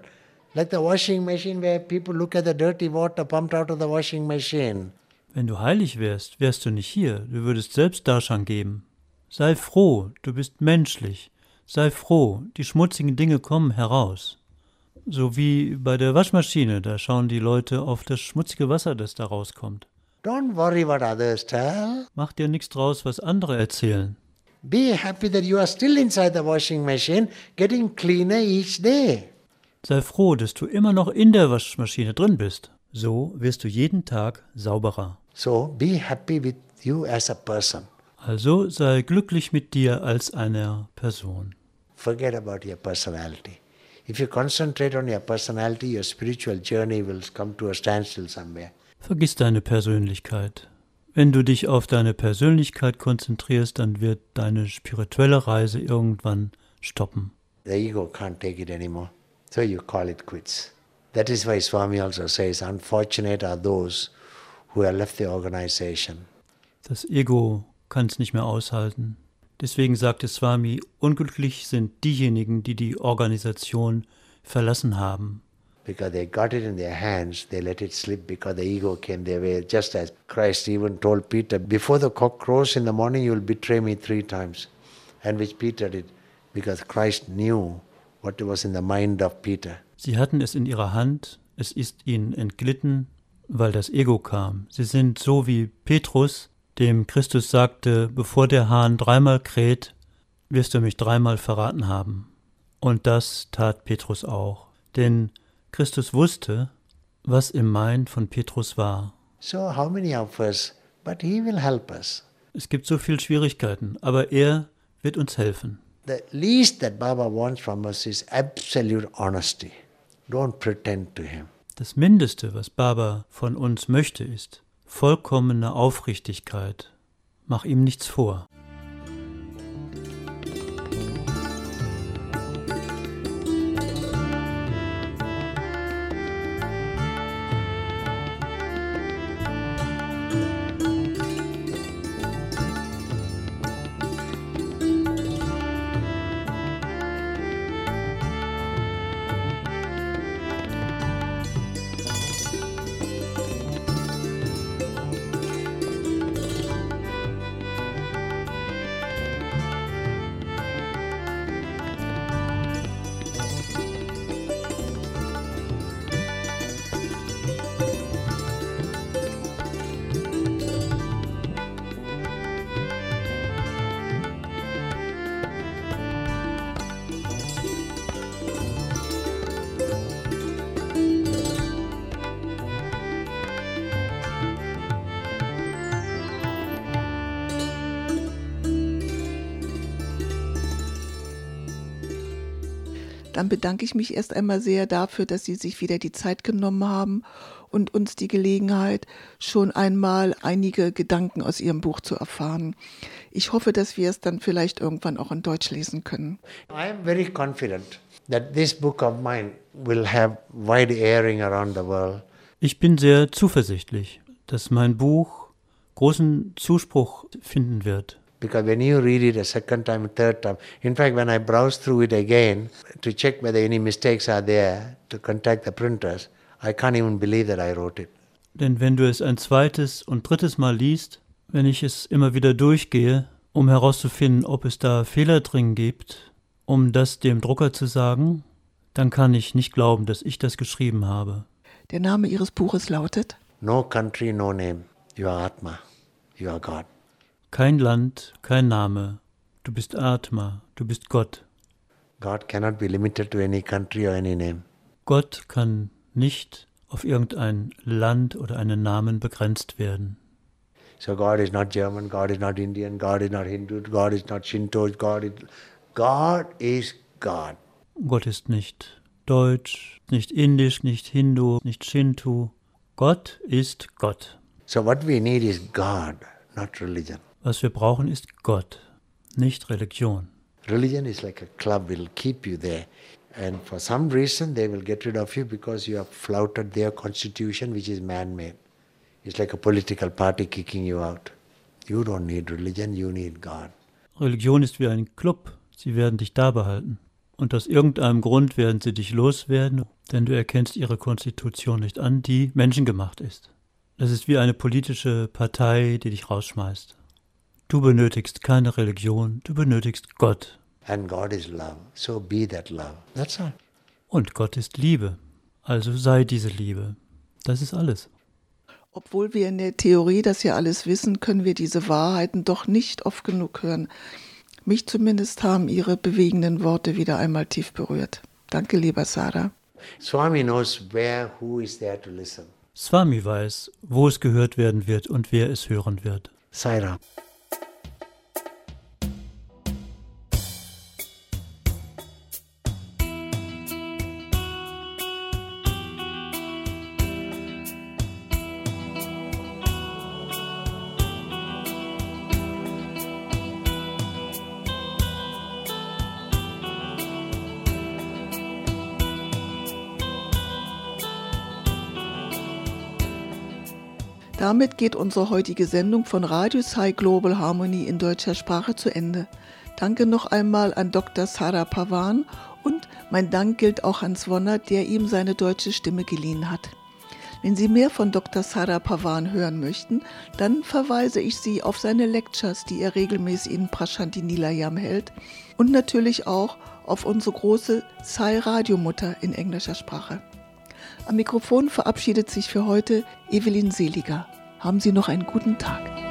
Like the washing machine where people look at the dirty water pumped out of the washing machine. Wenn du heilig wärst, wärst du nicht hier, du würdest selbst Darshan geben. Sei froh, du bist menschlich. Sei froh, die schmutzigen Dinge kommen heraus. So wie bei der Waschmaschine, da schauen die Leute auf das schmutzige Wasser, das da rauskommt. Don't worry what others tell. Mach dir nichts draus, was andere erzählen. Be happy that you are still inside the washing machine, getting cleaner each day. Sei froh, dass du immer noch in der Waschmaschine drin bist. So wirst du jeden Tag sauberer. So be happy with you as a person. Also sei glücklich mit dir als einer Person. Forget about your personality. If you concentrate on your personality, your spiritual journey will come to a standstill somewhere. Vergiss deine Persönlichkeit. Wenn du dich auf deine Persönlichkeit konzentrierst, dann wird deine spirituelle Reise irgendwann stoppen. The ego can't take it anymore. So you call it quits. That is why Swami also says, unfortunate are those who have left the organization. Das Ego kann es nicht mehr aushalten. Deswegen sagte Swami, unglücklich sind diejenigen, die die Organisation verlassen haben. Because they got it in their hands, they let it slip because the ego came their way. Just as Christ even told Peter, before the cock crows in the morning, you will betray me three times. And which Peter did, because Christ knew what was in the mind of Peter. Sie hatten es in ihrer Hand, es ist ihnen entglitten, weil das Ego kam. Sie sind so wie Petrus, dem Christus sagte, bevor der Hahn dreimal kräht, wirst du mich dreimal verraten haben. Und das tat Petrus auch. Denn Christus wusste, was im Mind von Petrus war. So how many of us, but he will help us. Es gibt so viele Schwierigkeiten, aber er wird uns helfen. The least that Baba wants from us is absolute honesty. Don't pretend to him. Das Mindeste, was Baba von uns möchte, ist vollkommene Aufrichtigkeit. Mach ihm nichts vor. Dann bedanke ich mich erst einmal sehr dafür, dass Sie sich wieder die Zeit genommen haben und uns die Gelegenheit, schon einmal einige Gedanken aus Ihrem Buch zu erfahren. Ich hoffe, dass wir es dann vielleicht irgendwann auch in Deutsch lesen können. I am very confident that this book of mine will have wide airing around the world. Ich bin sehr zuversichtlich, dass mein Buch großen Zuspruch finden wird. Because when you read it a second time, third time, in fact, when I browse through it again to check whether any mistakes are there, to contact the printers, I can't even believe that I wrote it. Denn wenn du es ein zweites und drittes Mal liest, wenn ich es immer wieder durchgehe, um herauszufinden, ob es da Fehler drin gibt, um das dem Drucker zu sagen, dann kann ich nicht glauben, dass ich das geschrieben habe. Der Name Ihres Buches lautet? No country, no name. You are Atma. You are God. Kein Land, kein Name. Du bist Atma, du bist Gott. God cannot be limited to any country or any name. Gott kann nicht auf irgendein Land oder einen Namen begrenzt werden. So God is not German, God is not Indian, God is not Hindu, God is not Shinto, God is, God is God. Gott ist nicht Deutsch, nicht Indisch, nicht Hindu, nicht Shinto. Gott ist Gott. So what we need is God, not religion. Was wir brauchen, ist Gott, nicht Religion. Religion is like a club, will keep you there. And for some reason, they will get rid of you because you have flouted their constitution, which is man-made. It's like a political party kicking you out. You don't need religion, you need God. Religion ist wie ein Club, sie werden dich da behalten. und aus irgendeinem Grund werden sie dich loswerden, denn du erkennst ihre Konstitution nicht an, die menschengemacht ist. Das ist wie eine politische Partei, die dich rausschmeißt. Du benötigst keine Religion, du benötigst Gott. And God is love, so be that love. That's all. Und Gott ist Liebe, also sei diese Liebe. Das ist alles. Obwohl wir in der Theorie das ja alles wissen, können wir diese Wahrheiten doch nicht oft genug hören. Mich zumindest haben Ihre bewegenden Worte wieder einmal tief berührt. Danke, lieber Sada. Swami knows where, who is there to listen. Swami weiß, wo es gehört werden wird und wer es hören wird. Sai Ram. Damit geht unsere heutige Sendung von Radio Sai Global Harmony in deutscher Sprache zu Ende. Danke noch einmal an Doktor Sada Pavan und mein Dank gilt auch an Swonna, der ihm seine deutsche Stimme geliehen hat. Wenn Sie mehr von Doktor Sada Pavan hören möchten, dann verweise ich Sie auf seine Lectures, die er regelmäßig in Prashanti Nilayam hält und natürlich auch auf unsere große Sai-Radiomutter in englischer Sprache. Am Mikrofon verabschiedet sich für heute Evelyn Seliger. Haben Sie noch einen guten Tag.